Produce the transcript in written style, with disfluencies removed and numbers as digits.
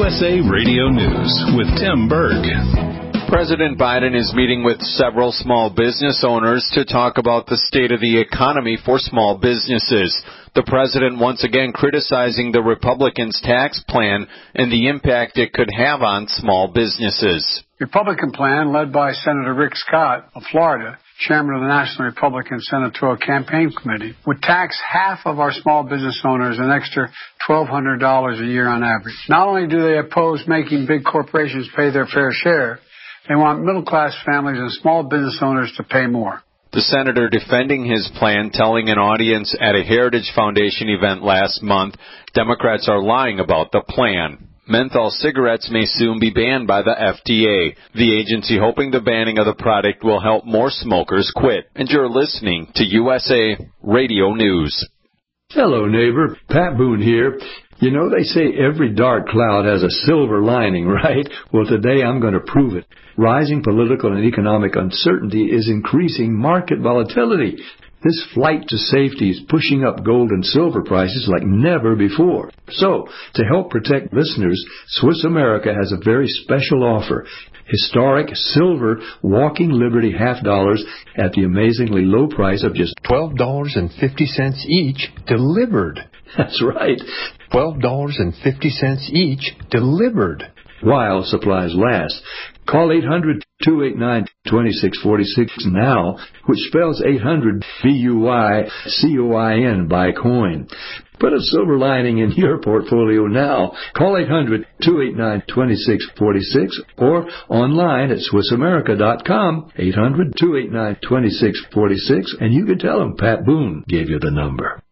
USA Radio News with Tim Berg. President Biden is meeting with several small business owners to talk about the state of the economy for small businesses. The president once again criticizing the Republicans' tax plan and the impact it could have on small businesses. Republican plan led by Senator Rick Scott of Florida, chairman of the National Republican Senatorial Campaign Committee, would tax half of our small business owners an extra $1,200 a year on average. Not only do they oppose making big corporations pay their fair share, they want middle-class families and small business owners to pay more. The senator defending his plan, telling an audience at a Heritage Foundation event last month, Democrats are lying about the plan. Menthol cigarettes may soon be banned by the FDA, the agency hoping the banning of the product will help more smokers quit. And you're listening to USA Radio News. Hello, neighbor. Pat Boone here. You know, they say every dark cloud has a silver lining, right? Well, today I'm going to prove it. Rising political and economic uncertainty is increasing market volatility. This flight to safety is pushing up gold and silver prices like never before. So, to help protect listeners, Swiss America has a very special offer. Historic silver Walking Liberty $half at the amazingly low price of just $12.50 each delivered. That's right. $12.50 each delivered. While supplies last. Call 800-289-2646 now, which spells 800 BUYCOIN, buy coin. Put a silver lining in your portfolio now. Call 800-289-2646 or online at SwissAmerica.com, 800-289-2646, and you can tell them Pat Boone gave you the number.